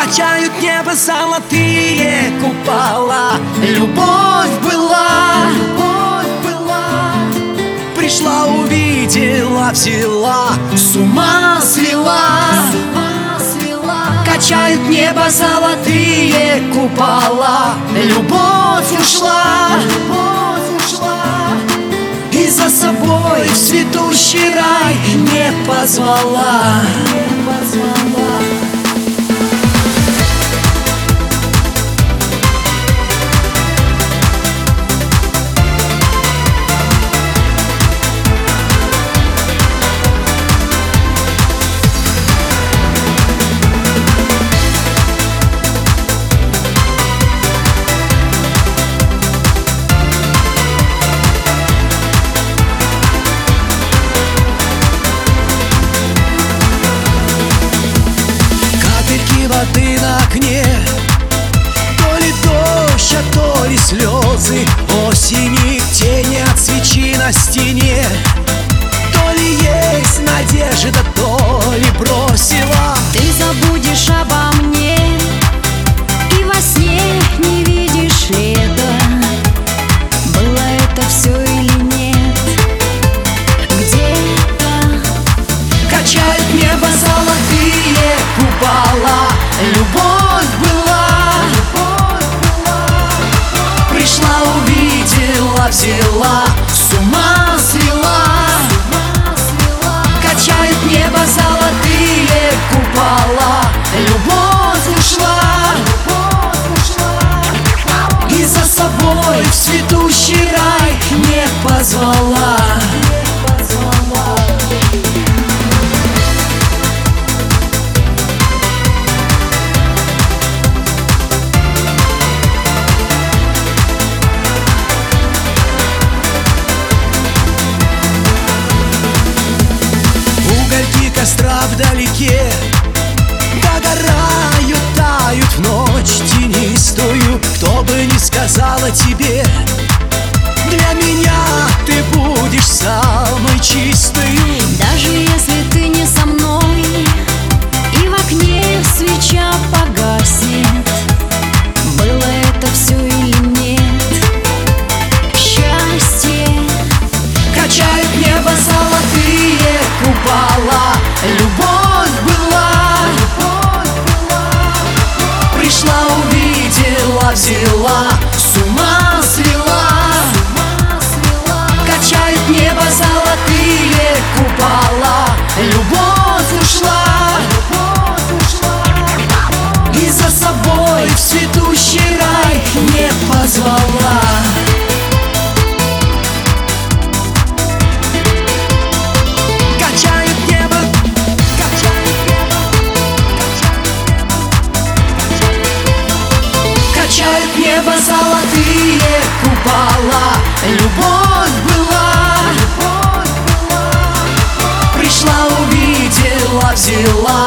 Качают небо золотые купола. Любовь была, пришла, увидела, взяла, с ума свела. Качают небо золотые купола. Любовь ушла, и за собой в цветущий рай не позвала. Воды на окне, то ли дождь, а то ли слезы осени, тени от свечи на стене. То ли есть надежда, то ли бросила. Ты забудешь обо мне и во сне не видишь лета. Было это все или нет? Где-то качает небо золотые купола. Любовь была, пришла, увидела, взяла, с ума свела. Качает небо золотые купола. Любовь ушла, и за собой в цветущий рай не позвала. Костра вдалеке догорают, тают в ночь тенистую. Кто бы ни сказала тебе, для меня ты будешь самой чистою. даже если ты не со мной и в окне свеча погаснет, было это все или нет? Счастье качает небо золотые купола. Любовь была, пришла, увидела, взяла, с ума свела. Качает небо золотые купола. Любовь ушла, и за собой в цветущий рай не позвала. Качают небо золотые купола. Любовь была, пришла, увидела, взяла,